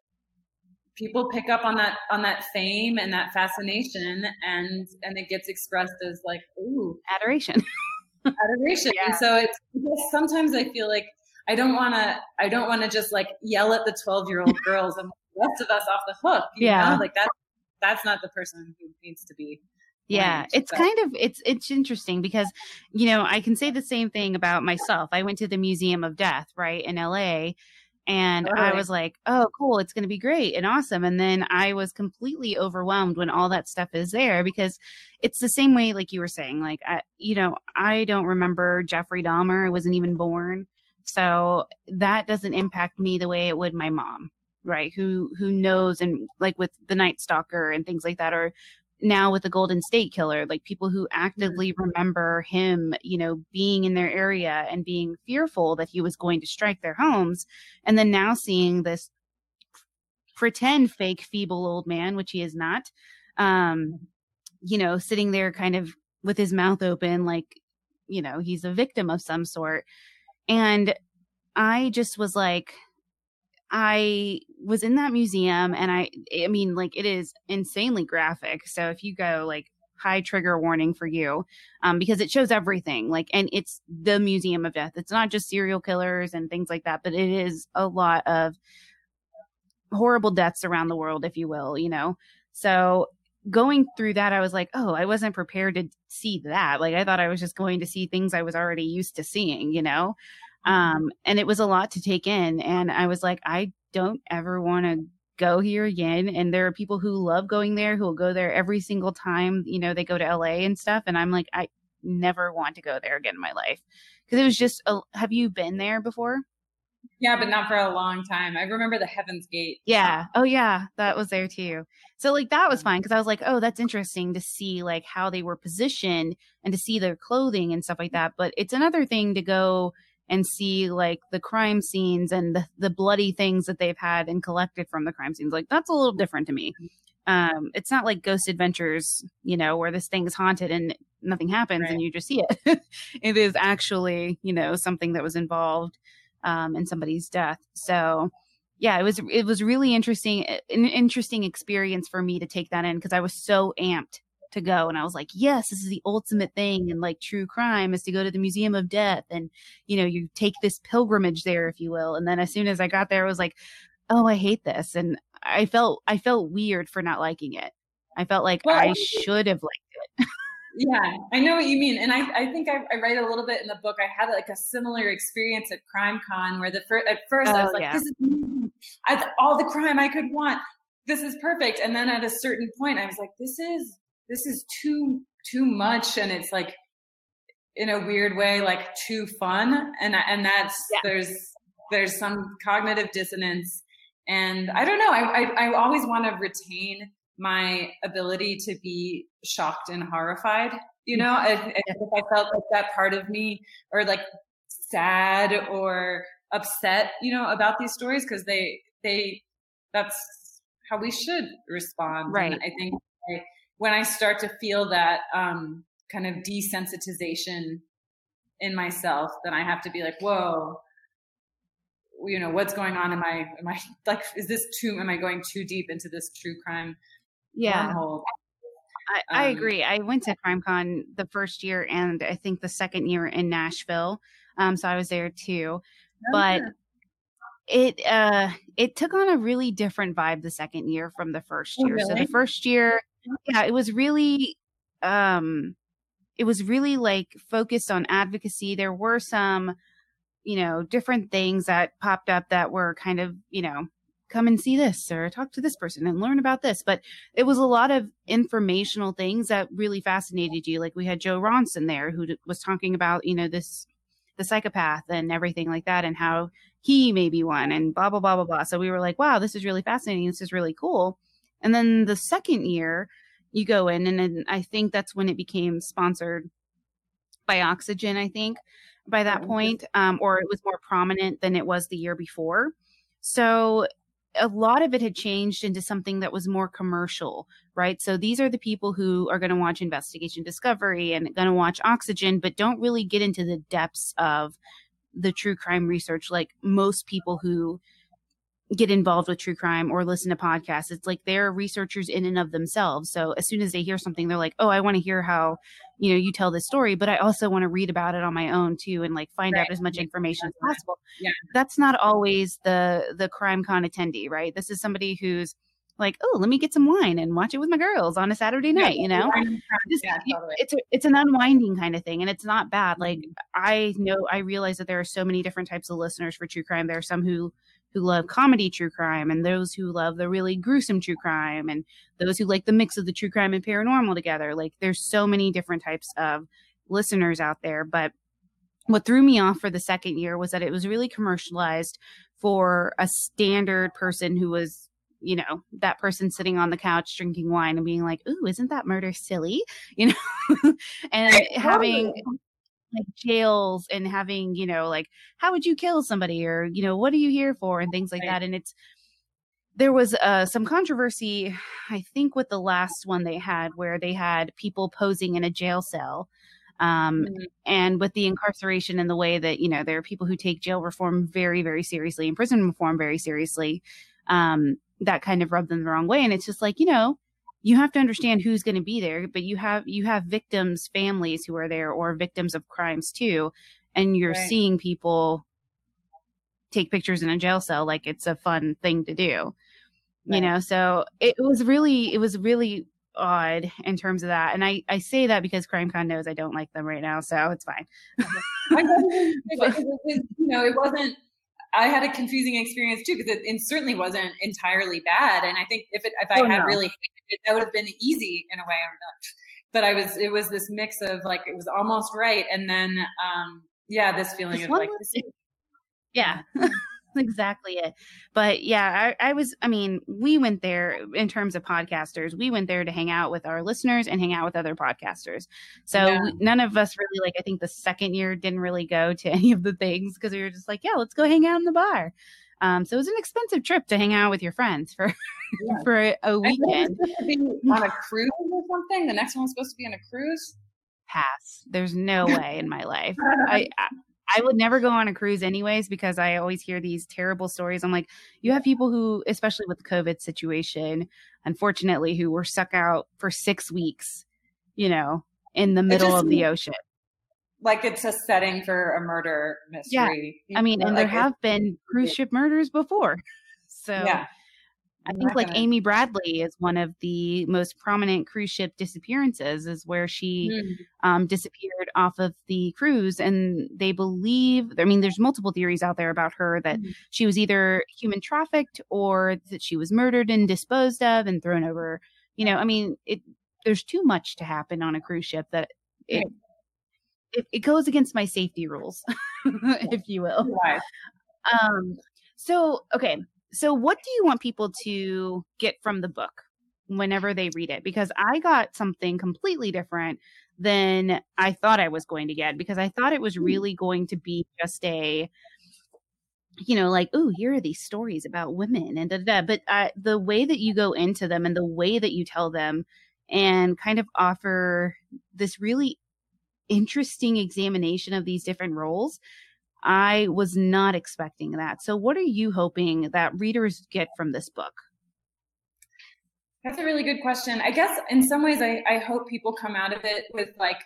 people pick up on that, on that fame and that fascination, and, and it gets expressed as like, ooh, adoration. adoration. Yeah. And so it's, sometimes I feel like I don't want to, I don't want to just like yell at the twelve year old girls and the rest of us off the hook. You yeah. know? Like that, that's not the person who needs to be. Yeah, blamed, it's but. kind of, it's, it's interesting because, you know, I can say the same thing about myself. I went to the Museum of Death, right, in L A, and Totally. I was like, oh, cool, it's going to be great and awesome. And then I was completely overwhelmed when all that stuff is there, because it's the same way, like you were saying, like, I, you know, I don't remember Jeffrey Dahmer. I wasn't even born. So that doesn't impact me the way it would my mom, right? Who, who knows, and like with the Night Stalker and things like that, or now with the Golden State Killer, like people who actively remember him, you know, being in their area and being fearful that he was going to strike their homes. And then now seeing this pretend fake, feeble old man, which he is not, um, you know, sitting there kind of with his mouth open, like, you know, he's a victim of some sort. And I just was like, I was in that museum, and I, I mean, like, it is insanely graphic. So if you go, like, high trigger warning for you, um, because it shows everything, like, and it's the Museum of Death. It's not just serial killers and things like that, but it is a lot of horrible deaths around the world, if you will, you know? So going through that, I was like, oh, I wasn't prepared to see that. Like, I thought I was just going to see things I was already used to seeing, you know? Um, and it was a lot to take in. And I was like, I don't ever want to go here again. And there are people who love going there, who will go there every single time, you know, they go to L A and stuff. And I'm like, I never want to go there again in my life. Cause it was just, a, have you been there before? Yeah, but not for a long time. I remember the Heaven's Gate. Yeah. Oh yeah. That was there too. So like, that was fine. Cause I was like, oh, that's interesting to see like how they were positioned and to see their clothing and stuff like that. But it's another thing to go and see like the crime scenes and the, the bloody things that they've had and collected from the crime scenes. Like that's a little different to me. Um, it's not like Ghost Adventures, you know, where this thing is haunted and nothing happens right. and you just see it. It is actually, you know, something that was involved um, in somebody's death. So yeah, it was, it was really interesting, an interesting experience for me to take that in because I was so amped to go. And I was like, yes, this is the ultimate thing. And like true crime is to go to the Museum of Death. And, you know, you take this pilgrimage there, if you will. And then as soon as I got there, I was like, oh, I hate this. And I felt, I felt weird for not liking it. I felt like well, I should have liked it. Yeah, I know what you mean. And I, I think I, I write a little bit in the book. I had like a similar experience at Crime Con where the fir- at first oh, I was like, yeah. this is I, all the crime I could want. This is perfect. And then at a certain point, I was like, this is, this is too, too much. And it's like, in a weird way, like too fun. And, and that's, yeah. there's, there's some cognitive dissonance. And I don't know, I, I, I always want to retain my ability to be shocked and horrified. You know, if, if I felt like that part of me or like sad or upset, you know, about these stories, because they, they, that's how we should respond. Right. And I think I, when I start to feel that um, kind of desensitization in myself, then I have to be like, whoa, you know, what's going on? Am I, am I like, is this too, am I going too deep into this true crime yeah. wormhole? I, I agree. I went to CrimeCon the first year and I think the second year in Nashville. Um, so I was there too, but it, uh, it took on a really different vibe the second year from the first year. Oh, really? So the first year, yeah, it was really, um, it was really like focused on advocacy. There were some, you know, different things that popped up that were kind of, you know, come and see this or talk to this person and learn about this. But it was a lot of informational things that really fascinated you. Like we had Joe Ronson there who was talking about, you know, this, the psychopath and everything like that and how he may be one and blah, blah, blah, blah, blah. So we were like, wow, this is really fascinating. This is really cool. And then the second year you go in and then I think that's when it became sponsored by Oxygen, I think by that point, um, or it was more prominent than it was the year before. So a lot of it had changed into something that was more commercial, right? So these are the people who are going to watch Investigation Discovery and going to watch Oxygen, but don't really get into the depths of the true crime research like most people who get involved with true crime or listen to podcasts. It's like they're researchers in and of themselves. So as soon as they hear something, they're like, oh, I want to hear how, you know, you tell this story, but I also want to read about it on my own too and like find right. out as much information as possible. Yeah. That's not always the the CrimeCon attendee, right? This is somebody who's like, oh, let me get some wine and watch it with my girls on a Saturday night, yeah, you know? This, yeah, totally. It's a, it's an unwinding kind of thing, and it's not bad. Like, I know, I realize that there are so many different types of listeners for true crime. There are some who who love comedy true crime, and those who love the really gruesome true crime, and those who like the mix of the true crime and paranormal together. Like, there's so many different types of listeners out there. But what threw me off for the second year was that it was really commercialized for a standard person who was, you know, that person sitting on the couch drinking wine and being like, ooh, isn't that murder silly? You know, and having like jails and having, you know, like, how would you kill somebody, or, you know, what are you here for, and things like right. that. And it's, there was uh, some controversy, I think, with the last one they had, where they had people posing in a jail cell. Um, mm-hmm. And with the incarceration and the way that, you know, there are people who take jail reform very, very seriously and prison reform very seriously. Um, that kind of rubbed them the wrong way. And it's just like, you know, you have to understand who's going to be there, but you have, you have victims' families who are there, or victims of crimes too. And you're right. seeing people take pictures in a jail cell like it's a fun thing to do, right. you know? So it was really, it was really odd in terms of that. And I, I say that because CrimeCon knows I don't like them right now, so it's fine. I but, you know, it wasn't, I had a confusing experience too, because it, it certainly wasn't entirely bad. And I think if it, if I oh, had no. really hated it, that would have been easy in a way. But I was, it was this mix of like, it was almost right. And then, um, yeah, this feeling this of like, was, yeah, exactly it. But yeah, I, I was, I mean, we went there in terms of podcasters, we went there to hang out with our listeners and hang out with other podcasters. So yeah. we, none of us really, like, I think the second year didn't really go to any of the things, because we were just like, yeah, let's go hang out in the bar. Um, so it was an expensive trip to hang out with your friends for, yeah. for a, a weekend. To be on a cruise or something. The next one was supposed to be on a cruise. Pass. There's no way in my life. I, I I would never go on a cruise anyways, because I always hear these terrible stories. I'm like, you have people who, especially with the COVID situation, unfortunately, who were stuck out for six weeks, you know, in the middle just, of the ocean. Like it's a setting for a murder mystery. Yeah. I mean, and like there have been cruise ship murders before. So yeah. I think like gonna... Amy Bradley is one of the most prominent cruise ship disappearances, is where she mm. um, disappeared off of the cruise. And they believe, I mean, there's multiple theories out there about her, that mm. she was either human trafficked or that she was murdered and disposed of and thrown over. You know, I mean, it, there's too much to happen on a cruise ship that it, right. it, it goes against my safety rules, if you will. Right. Um, so, okay. So what do you want people to get from the book whenever they read it? Because I got something completely different than I thought I was going to get, because I thought it was really going to be just a, you know, like, oh, here are these stories about women and da, da, da. But uh, the way that you go into them and the way that you tell them and kind of offer this really interesting examination of these different roles. I was not expecting that. So what are you hoping that readers get from this book? That's a really good question. I guess in some ways, I, I hope people come out of it with like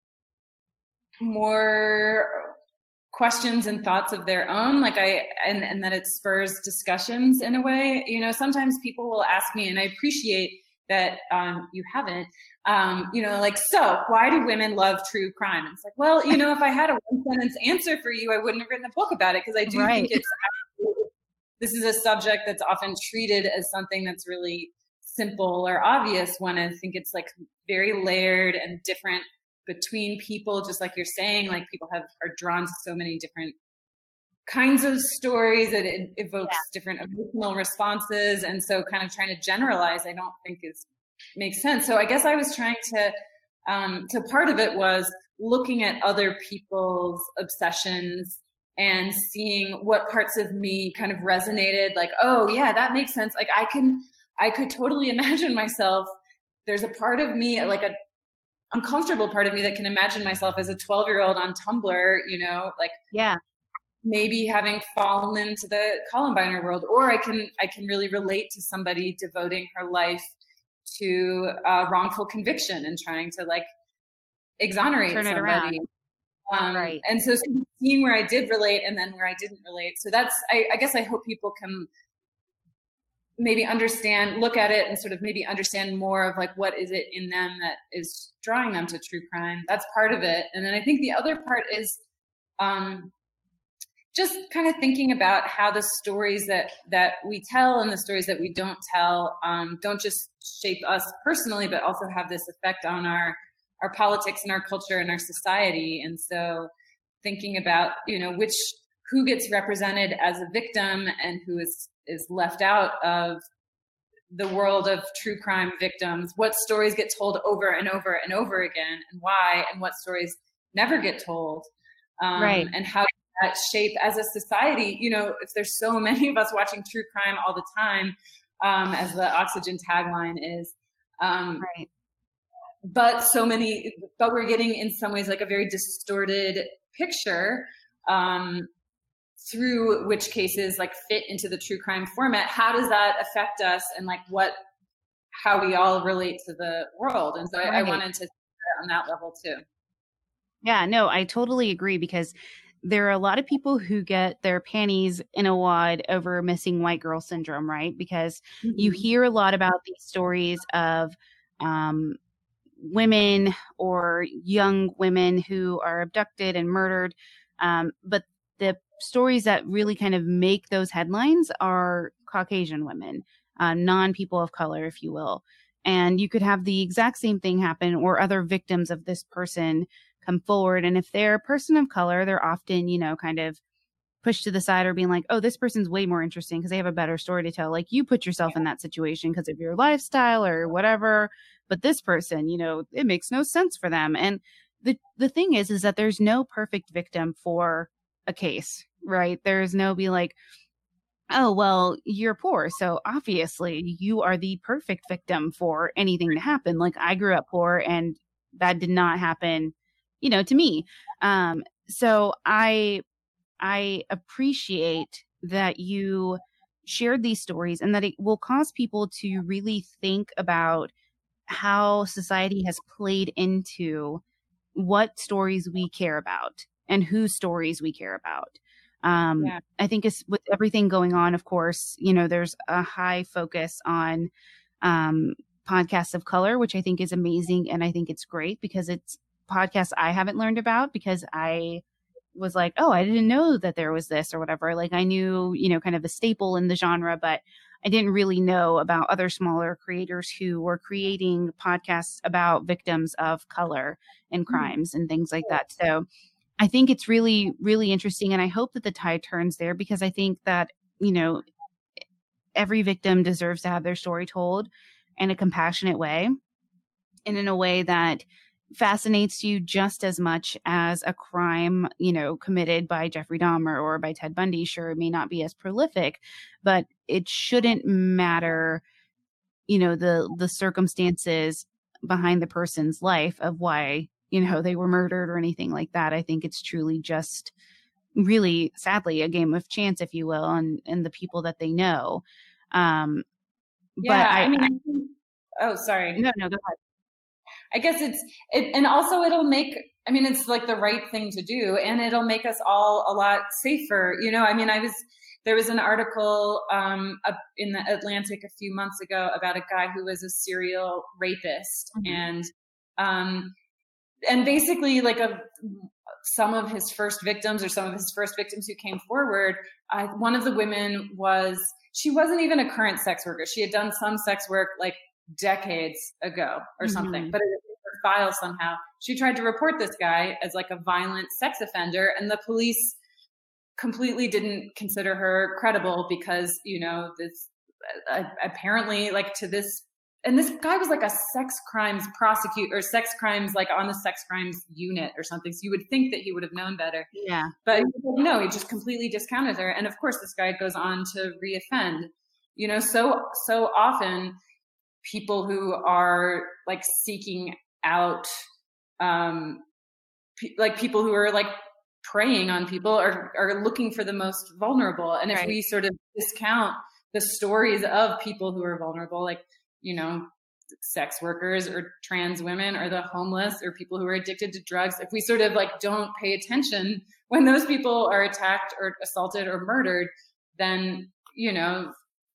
more questions and thoughts of their own, like I, and, and that it spurs discussions in a way. You know, sometimes people will ask me, and I appreciate that um, you haven't, um, you know, like, so why do women love true crime? And it's like, well, you know, if I had a one sentence answer for you, I wouldn't have written a book about it, because I do right. think it's, this is a subject that's often treated as something that's really simple or obvious, when I think it's like very layered and different between people, just like you're saying, like people have are drawn to so many different kinds of stories that it evokes yeah. different emotional responses. And so kind of trying to generalize, I don't think is makes sense. So I guess I was trying to, um, so part of it was looking at other people's obsessions and seeing what parts of me kind of resonated, like, oh yeah, that makes sense. Like I can, I could totally imagine myself, there's a part of me, like a uncomfortable part of me, that can imagine myself as a twelve year old on Tumblr, you know, like, yeah, maybe having fallen into the Columbine world, or I can, I can really relate to somebody devoting her life to uh, wrongful conviction and trying to like exonerate Turn it somebody. Um, right. And so seeing where I did relate and then where I didn't relate. So that's, I, I guess I hope people can maybe understand, look at it and sort of maybe understand more of like, what is it in them that is drawing them to true crime? That's part of it. And then I think the other part is um, just kind of thinking about how the stories that, that we tell and the stories that we don't tell um, don't just shape us personally, but also have this effect on our, our politics and our culture and our society. And so thinking about, you know, which, who gets represented as a victim and who is, is left out of the world of true crime victims, what stories get told over and over and over again, and why, and what stories never get told. Um, right. And how that shape as a society, you know, if there's so many of us watching true crime all the time, um, as the Oxygen tagline is, um, right. but so many, but we're getting in some ways like a very distorted picture, um, through which cases like fit into the true crime format. How does that affect us, and like what, how we all relate to the world? And so right. I, I wanted to on that level too. Yeah, no, I totally agree, because there are a lot of people who get their panties in a wad over missing white girl syndrome, right? Because mm-hmm. you hear a lot about these stories of um, women or young women who are abducted and murdered. Um, but the stories that really kind of make those headlines are Caucasian women, uh, non-people of color, if you will. And you could have the exact same thing happen, or other victims of this person come forward. And if they're a person of color, they're often, you know, kind of pushed to the side, or being like, oh, this person's way more interesting because they have a better story to tell. Like, you put yourself in that situation because of your lifestyle or whatever. But this person, you know, it makes no sense for them. And the the thing is, is that there's no perfect victim for a case, right? There's no be like, oh, well, you're poor, so obviously you are the perfect victim for anything to happen. Like, I grew up poor and that did not happen, you know, to me. Um, so I, I appreciate that you shared these stories, and that it will cause people to really think about how society has played into what stories we care about and whose stories we care about. Um, yeah. I think it's, with everything going on, of course, you know, there's a high focus on um, podcasts of color, which I think is amazing. And I think it's great because it's podcasts I haven't learned about, because I was like, oh, I didn't know that there was this or whatever. Like, I knew, you know, kind of the staple in the genre, but I didn't really know about other smaller creators who were creating podcasts about victims of color and crimes and things like that. So I think it's really, really interesting. And I hope that the tide turns there, because I think that, you know, every victim deserves to have their story told in a compassionate way, and in a way that fascinates you just as much as a crime, you know, committed by Jeffrey Dahmer or by Ted Bundy. Sure, it may not be as prolific, but it shouldn't matter, you know, the, the circumstances behind the person's life of why, you know, they were murdered or anything like that. I think it's truly just really, sadly, a game of chance, if you will, and, and the people that they know. Um, yeah, but I, I mean, I, I think, oh, sorry. no, no, go ahead. I guess it's, it, and also it'll make, I mean, it's like the right thing to do, and it'll make us all a lot safer. You know, I mean, I was, there was an article um, in the Atlantic a few months ago about a guy who was a serial rapist, mm-hmm. and um, and basically like a some of his first victims or some of his first victims who came forward, uh, one of the women was, she wasn't even a current sex worker. She had done some sex work like decades ago or mm-hmm. something, but it was in her file somehow. She tried to report this guy as like a violent sex offender, and the police completely didn't consider her credible because, you know, this uh, apparently like to this, and this guy was like a sex crimes prosecutor or sex crimes, like on the sex crimes unit or something. So you would think that he would have known better. Yeah. But no, he just completely discounted her. And of course, this guy goes on to reoffend, you know, so, so often people who are like seeking out, um, pe- like people who are like preying on people are, are looking for the most vulnerable. And if right. we sort of discount the stories of people who are vulnerable, like, you know, sex workers or trans women or the homeless or people who are addicted to drugs, if we sort of like don't pay attention when those people are attacked or assaulted or murdered, then, you know,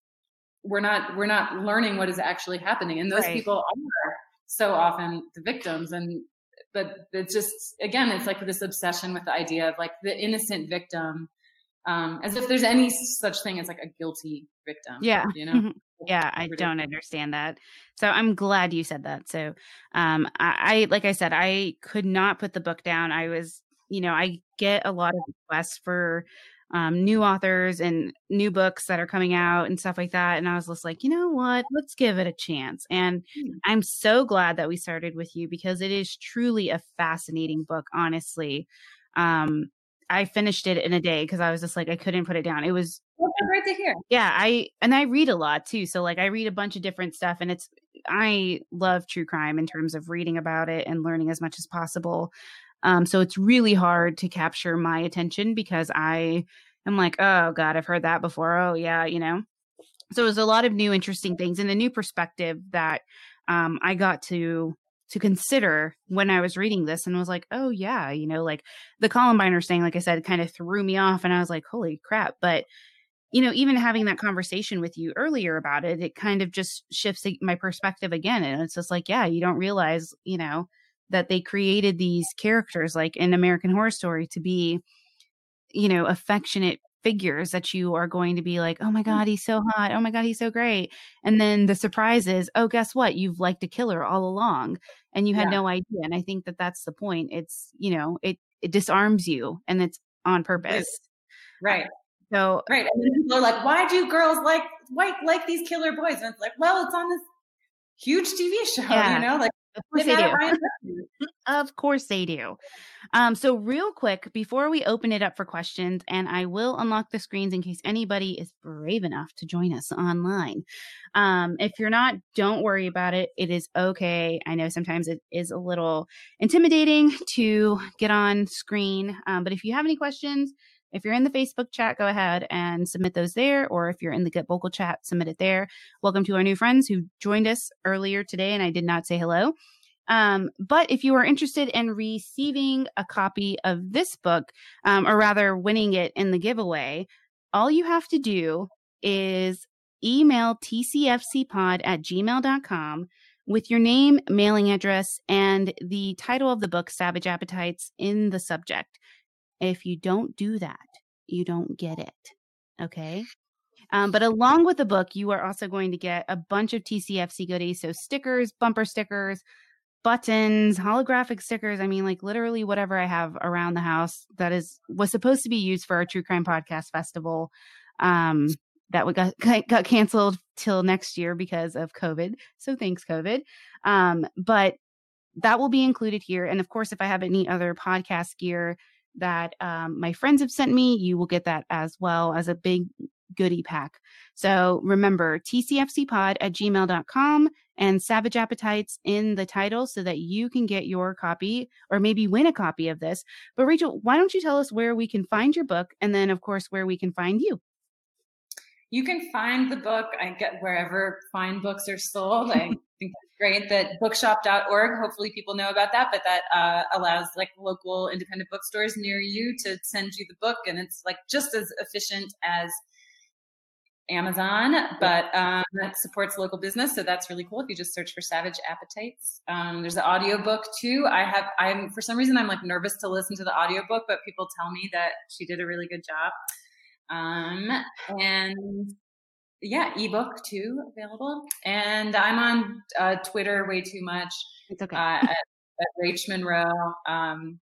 we're not, we're not learning what is actually happening. And those right. people are so often the victims. And, but it's just, again, it's like this obsession with the idea of like the innocent victim, um, as if there's any such thing as like a guilty victim. Yeah. You know? Yeah, I don't understand that. So I'm glad you said that. So um, I, I, like I said, I could not put the book down. I was, you know, I get a lot of requests for um, new authors and new books that are coming out and stuff like that. And I was just like, you know what, let's give it a chance. And mm-hmm. I'm so glad that we started with you because it is truly a fascinating book, honestly. Um, I finished it in a day because I was just like, I couldn't put it down. It was well, great to hear. Yeah. I, and I read a lot too. So like I read a bunch of different stuff, and it's, I love true crime in terms of reading about it and learning as much as possible. Um, so it's really hard to capture my attention because I am like, oh God, I've heard that before. Oh yeah. You know, so there's a lot of new, interesting things and a new perspective that, um, I got to to consider when I was reading this, and was like, oh yeah, you know, like the Columbiner thing, like I said, kind of threw me off, and I was like, holy crap. But, you know, even having that conversation with you earlier about it, it kind of just shifts my perspective again. And it's just like, yeah, you don't realize, you know, that they created these characters like in American Horror Story to be, you know, affectionate figures that you are going to be like, oh my God, he's so hot. Oh my God, he's so great. And then the surprise is, oh, guess what? You've liked a killer all along and you had yeah. no idea. And I think that that's the point. It's, you know, it, it disarms you, and it's on purpose. Right. So, right. And then people are like, why do girls like, like, like these killer boys? And it's like, well, it's on this huge T V show, yeah. you know, like, of course they do. Of course they do. Um, so real quick, before we open it up for questions, and I will unlock the screens in case anybody is brave enough to join us online. Um, if you're not, don't worry about it. It is okay. I know sometimes it is a little intimidating to get on screen. Um, but if you have any questions, if you're in the Facebook chat, go ahead and submit those there. Or if you're in the Get Vocal chat, submit it there. Welcome to our new friends who joined us earlier today, and I did not say hello. Um, but if you are interested in receiving a copy of this book, um, or rather winning it in the giveaway, all you have to do is email t c f c pod at gmail dot com with your name, mailing address, and the title of the book, Savage Appetites, in the subject. If you don't do that, you don't get it. Okay. Um, but along with the book, you are also going to get a bunch of T C F C goodies. So stickers, bumper stickers, buttons, holographic stickers. I mean, like literally whatever I have around the house that is, was supposed to be used for our True Crime Podcast Festival. Um, that we got, got canceled till next year because of COVID. So thanks, COVID. Um, but that will be included here. And of course, if I have any other podcast gear that um, my friends have sent me, you will get that as well as a big goodie pack. So remember, t c f c pod at gmail dot com and Savage Appetites in the title so that you can get your copy or maybe win a copy of this. But Rachel, why don't you tell us where we can find your book, and then of course where we can find you? You can find the book, I get wherever fine books are sold. I think that's great that bookshop dot org, hopefully people know about that, but that uh, allows like local independent bookstores near you to send you the book. And it's like just as efficient as Amazon, but um, that supports local business. So that's really cool. If you just search for Savage Appetites, um, there's an audiobook too. I have, I'm, for some reason, I'm like nervous to listen to the audiobook, but people tell me that she did a really good job. Um, and yeah, ebook too available. And I'm on uh, Twitter way too much. It's okay. Uh, at, at Rach Monroe, um,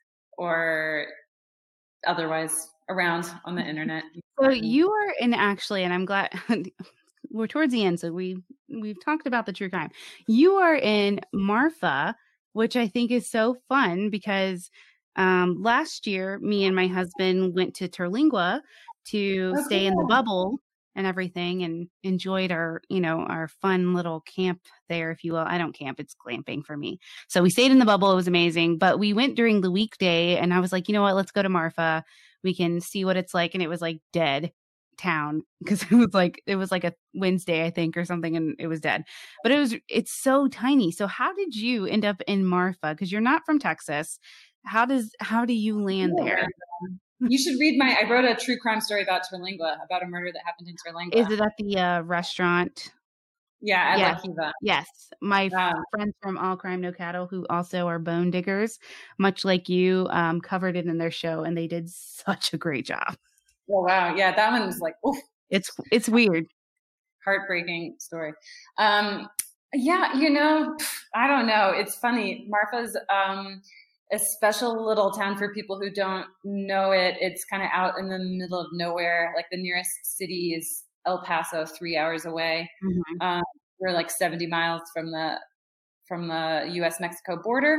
or otherwise around on the internet. So you are in actually, and I'm glad we're towards the end. So we, we've talked about the true crime. You are in Marfa, which I think is so fun because um, last year, me and my husband went to Terlingua to Oh, stay cool. in the bubble and everything, and enjoyed our, you know, our fun little camp there, if you will. I don't camp, it's glamping for me. So we stayed in the bubble. It was amazing, but we went during the weekday and I was like, you know what, let's go to Marfa. We can see what it's like. And it was like dead town because it was like, it was like a Wednesday, I think, or something. And it was dead, but it was, it's so tiny. So how did you end up in Marfa? Cause you're not from Texas. How does, how do you land there? You should read my, I wrote a true crime story about Terlingua, about a murder that happened in Terlingua. Is it at the uh, restaurant? Yeah, at yes. La Kiva. Yes. My um, friends from All Crime No Cattle, who also are bone diggers, much like you, um, covered it in their show, and they did such a great job. Oh, wow. Yeah, that one was like, oof. It's, it's weird. Heartbreaking story. Um, yeah, you know, I don't know. It's funny. Marfa's um, a special little town for people who don't know it. It's kind of out in the middle of nowhere. Like the nearest city is El Paso, three hours away. Mm-hmm. Um, we're like seventy miles from the from the U S Mexico border,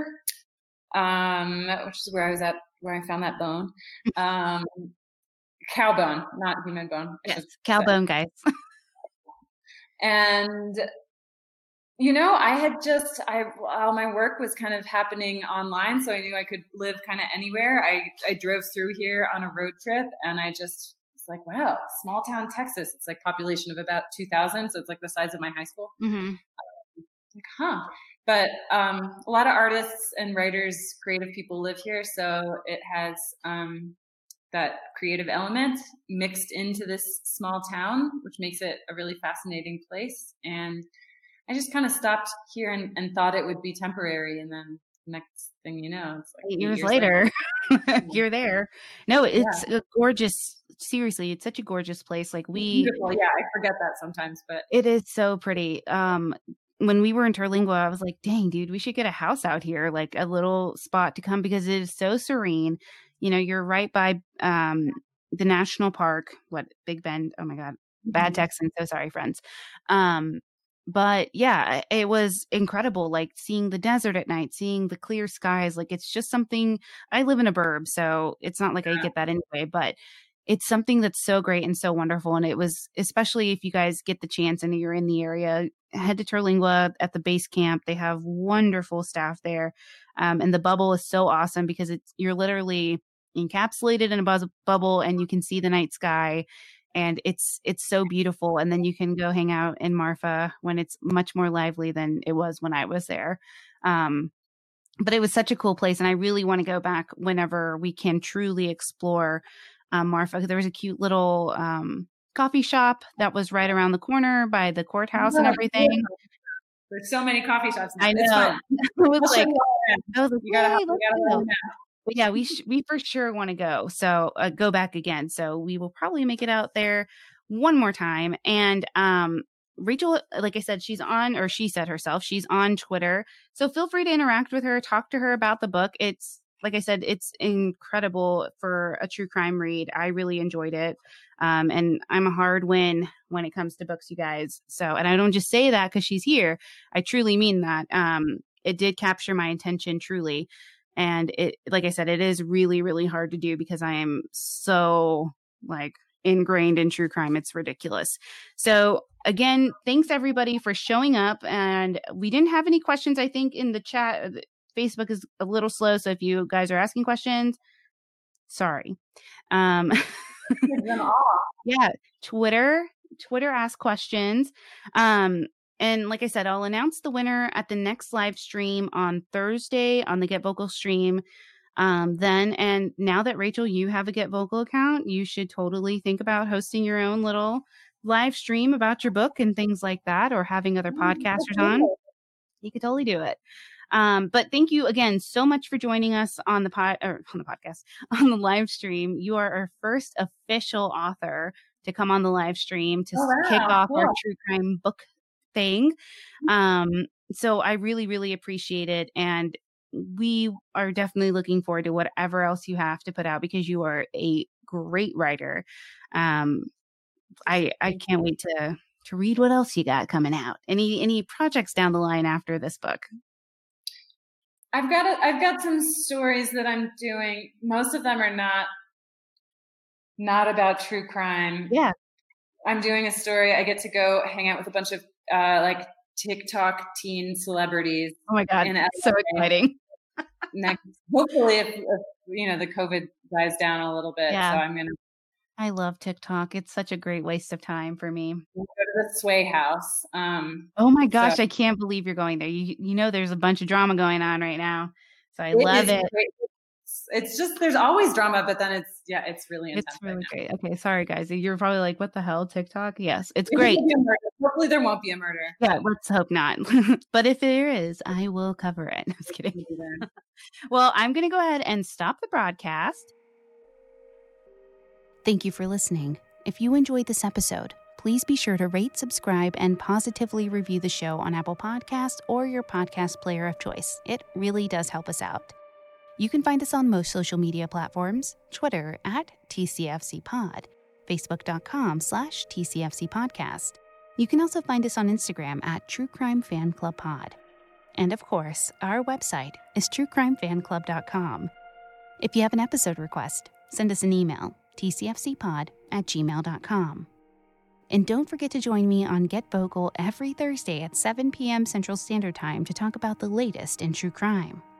um, which is where I was at, where I found that bone. Um, cow bone, not human bone. Yes, cow bone, guys. And you know, I had just, I, all my work was kind of happening online, so I knew I could live kind of anywhere. I, I drove through here on a road trip, and I just was like, wow, small town Texas. It's like population of about two thousand, so it's like the size of my high school. Mm-hmm. Like, huh. But um, a lot of artists and writers, creative people live here, so it has um, that creative element mixed into this small town, which makes it a really fascinating place. And I just kind of stopped here and, and thought it would be temporary. And then next thing you know, it's like eight years, years later, later. You're there. No, it's yeah. a gorgeous, seriously, it's such a gorgeous place. Like we, beautiful. Yeah, I forget that sometimes, but it is so pretty. Um, when we were in Terlingua, I was like, dang, dude, we should get a house out here, like a little spot to come because it is so serene. You know, you're right by um, the national park. What, Big Bend? Oh my God. Bad mm-hmm. Texan. So sorry, friends. Um, But yeah, it was incredible. Like seeing the desert at night, seeing the clear skies. Like it's just something. I live in a burb, so it's not like yeah. I get that anyway, but it's something that's so great and so wonderful. And it was, especially if you guys get the chance and you're in the area, head to Terlingua at the base camp. They have wonderful staff there. Um, and the bubble is so awesome because it's, you're literally encapsulated in a buzz- bubble and you can see the night sky. And it's it's so beautiful. And then you can go hang out in Marfa when it's much more lively than it was when I was there. Um, but it was such a cool place. And I really want to go back whenever we can truly explore um, Marfa. There was a cute little um, coffee shop that was right around the corner by the courthouse oh, and everything. Yeah. There's so many coffee shops now. I know. It's fun. it was like, I was like, you gotta, hey, you gotta But yeah, we sh- we for sure want to go. So uh, go back again. So we will probably make it out there one more time. And um, Rachel, like I said, she's on, or she said herself, she's on Twitter. So feel free to interact with her, talk to her about the book. It's, like I said, it's incredible for a true crime read. I really enjoyed it. Um, and I'm a hard win when it comes to books, you guys. So, and I don't just say that because she's here. I truly mean that. Um, it did capture my attention truly. And it, like I said, it is really, really hard to do because I am so like ingrained in true crime. It's ridiculous. So again, thanks everybody for showing up. And we didn't have any questions, I think, in the chat. Facebook is a little slow. So if you guys are asking questions, sorry. Um, yeah, Twitter, Twitter ask questions. Um, and like I said, I'll announce the winner at the next live stream on Thursday on the Get Vocal stream. Um, then, and now that Rachel, you have a Get Vocal account, you should totally think about hosting your own little live stream about your book and things like that, or having other podcasters on. You could totally do it. Um, but thank you again so much for joining us on the pod or on the podcast, on the live stream. You are our first official author to come on the live stream to oh, wow. kick off cool. our true crime book thing. Um, so I really, really appreciate it. And we are definitely looking forward to whatever else you have to put out, because you are a great writer. Um, I I can't wait to to read what else you got coming out. Any any projects down the line after this book? I've got a, I've got some stories that I'm doing. Most of them are not not about true crime. Yeah, I'm doing a story. I get to go hang out with a bunch of uh, like TikTok teen celebrities. Oh my God, so exciting. Next, hopefully, if, if you know the COVID dies down a little bit, yeah. so I'm gonna. I love TikTok. It's such a great waste of time for me. Go to the Sway House. Um, oh my gosh, so. I can't believe you're going there. You you know there's a bunch of drama going on right now, so I it love it. Great. It's just there's always drama, but then it's yeah, it's really intense. It's really right great. Okay, sorry guys. You're probably like, what the hell, TikTok? Yes, it's great. Hopefully there won't be a murder. Yeah, let's hope not. But if there is, I will cover it. I'm just kidding. Well, I'm going to go ahead and stop the broadcast. Thank you for listening. If you enjoyed this episode, please be sure to rate, subscribe, and positively review the show on Apple Podcasts or your podcast player of choice. It really does help us out. You can find us on most social media platforms, Twitter at T C F C Pod, Facebook.com slash TCFC Podcast. You can also find us on Instagram at True Crime Fan Club Pod. And of course, our website is true crime fan club dot com. If you have an episode request, send us an email, t c f c pod at gmail dot com. And don't forget to join me on Get Vocal every Thursday at seven p.m. Central Standard Time to talk about the latest in true crime.